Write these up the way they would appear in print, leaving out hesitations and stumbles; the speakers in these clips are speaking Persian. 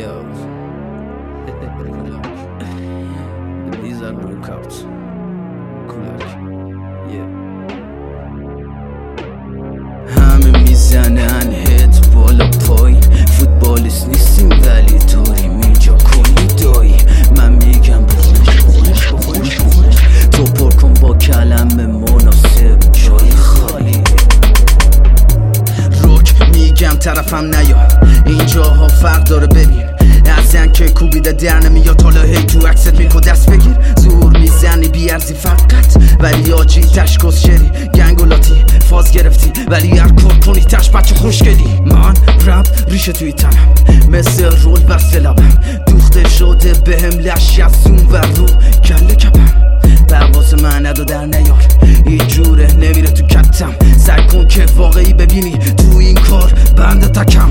Yo. These are workouts. Kulak. Yeah. همه میزنن هت بالا پایین، فوتبالیست نیستیم ولی داریم اینجا کلی دایی. من میگم بخونش تو پر کن با کلمه مناسب جای خالی. روک میگم طرفم نیا، اینجاها فرق داره ببین. از این که کوبیده در نمیاد حالا هی تو عکست میکو دست بگیر. زور میزنی بیارزی فقط ولی آجی تشکس شری. گنگولاتی فاز گرفتی ولی هر کار کنی تش بچه خوشگلی. من رپ ریشه توی تنم مثل رول بسته لبم، دوخته شده بهم لش از اون و رو کله کپم. پرواز من ندو در نیار، هیچ جوره نمیره تو کتم. سعی کن که واقعی ببینی تو این کار بنده تکم.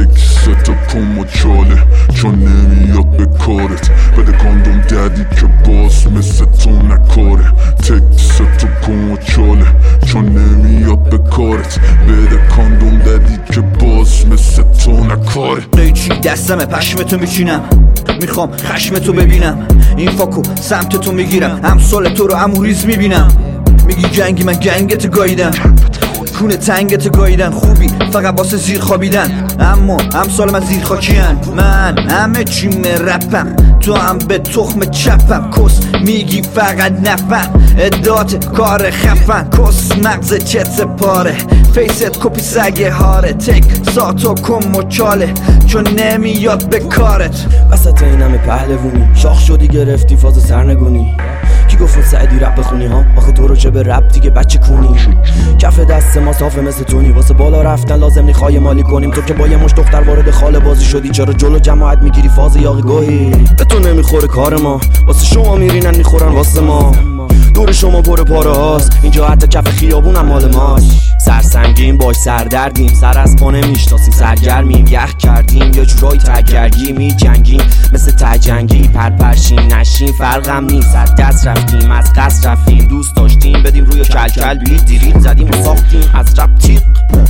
تکستو کن و چاله چون نمیاد به کارت. بده کاندوم دردی که باز مثل تو نکاره. تکستو کن و چاله چون نمیاد به کارت. بده کاندوم دردی که باز مثل تو نکاره. قیچی دستمه پشمتو میچینم، میخوام خشمتو ببینم. این فاکو سمتتو میگیرم، امثال تو رو اموریز میبینم. میگی جنگی من گنگت گاییدم، کونه تنگت گاییدن. خوبی فقط واسه زیر خوابیدن، اما امثال من زیر خاکیان. من همه چیم رپم، تو هم به تخم چپم. کس میگی فقط نفهم، ادات کار خفن. کس مغز چت پاره، فیست کپی سگ هاره. تک ساتو کن مچاله چون نمیاد به کارت. وسط این همه پهلوونی شاخ شدی گرفتی فاز سرنگونی. کی گفت سعدی رپ بخونی ها؟ آخه تو رو چه به رپ دیگه بچه کونی. کف دست ما صافه مثل تونی، واسه بالا رفتن لازم نی خواهی مالی کنیم. تو که با یه مش دختر وارد خاله بازی شدی، چرا جلو جماعت میگیری فاز یاقی گوهی؟ به تو نمیخوره کار ما، واسه شما میرینن میخورن واسه ما. دور شما پر پاره هاست، اینجا حتی کف خیابون هم مال ماست. سرسنگیم باش سردردیم، سر از پا نمیشناسیم سرگرمیم. یخ کردیم یا جورایی تگرگی میجنگیم مثل تجنگی. پرپرشیم نشیم فرقم نیست، از دست رفتیم از قصد رفتیم. دوست داشتیم بدیم روی کلکل بیل دیرید زدیم و ساختیم از رب تیق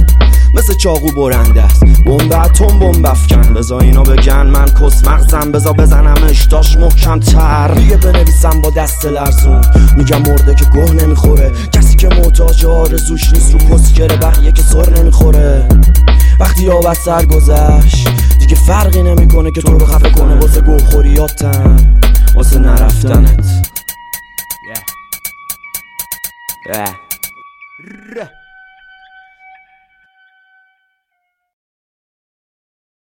مثل چاقو برنده است. بمب اتم بمب افکن، بزا اینا بگن من کس مغزم. بزا بزنمش داش محکم تر، دیگه بنویسم با دست لرزون. میگم مرده که گوه نمیخوره، کسی که محتاج آرزوش نیست رو کسکره. بقیه که سر نمیخوره وقتی آب از سر گذشت، دیگه فرقی نمیکنه که تو رو خفه کنه واسه گوخوریاتم، واسه نرفتنت.